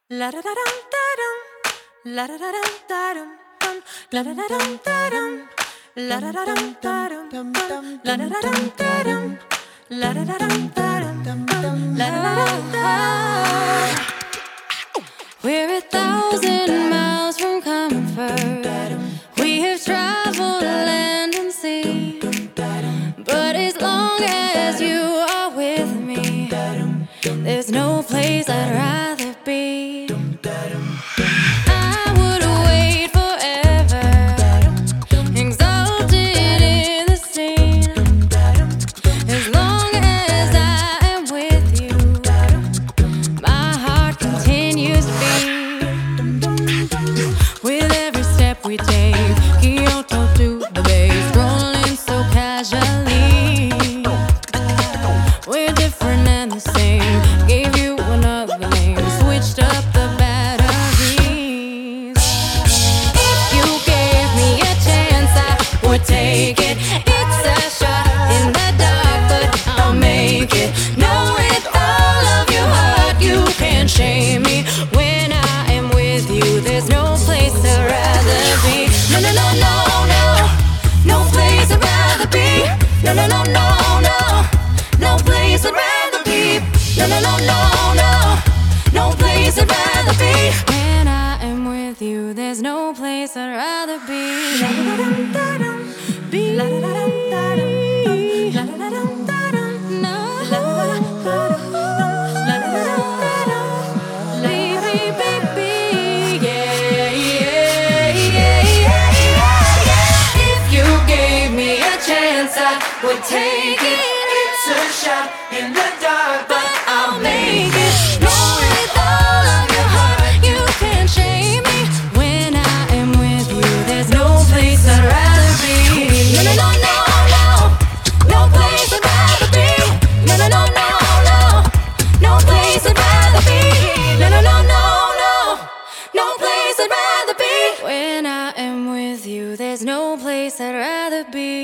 La da da dum da dum, la da da dum da dum dum, la da da dum da dum, la da da dum da dum dum, la da da dum da dum, la da da dum da dum dum, la da da dum da. We're 1,000 miles from comfort. We have traveled land and sea, but as long as you are with me, there's no place I'd rather be. I would wait forever, exalted in the scene. As long as I am with you, my heart continues to beat. With every step we take, Kyoto to the base, rolling so casually. We're different and the same. Gave you another name, switched up the batteries. If you gave me a chance, I would take it. It's a shot in the dark, but I'll make it. Know with all of your heart you can't shame me. When I am with you, there's no place I'd rather be. No, no, no, no, no, no place I'd rather be. No, no, no, no, no, no place I'd rather be. No, no, no, no, no, no place I'd rather be. When I am with you, there's no place I'd rather be. Be. I would take it. It's a shot in the dark, but I'll make it. Know with all of your heart you can't shame me. When I am with you, there's no place I'd rather be. No, no, no, no, no, no place I'd rather be. No, no, no, no, no, no place I'd rather be. No, no, no, no, no, no place I'd rather be. When I am with you, there's no place I'd rather be.